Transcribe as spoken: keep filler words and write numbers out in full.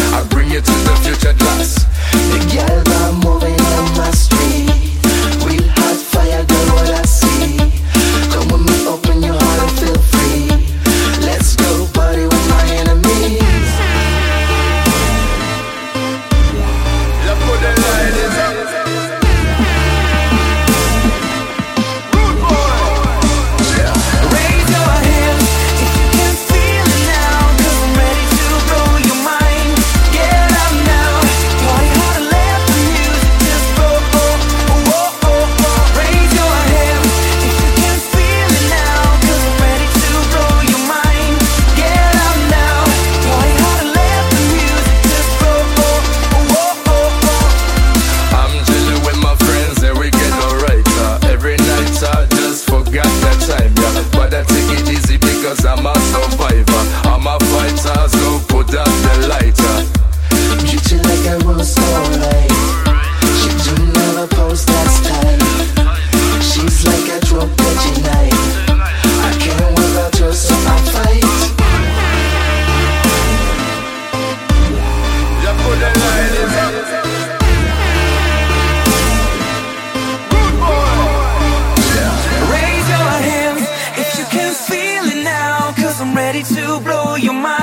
I bring you to the future class. The girl are moving on my street. Real hot fire, girl, what I see. Come with me, open your heart and feel free. Let's go party with my enemies. You put the ladies up. Cause I'm a survivor, I'm a fighter, so put up the lighter. Treat you like a rose so light. She do never post that style. She's like a drug that you night. I can't without her, so I fight. You put the ladies up. Good boy. Yeah. Raise your hands if you can feel it now, cause I'm ready to blow your mind.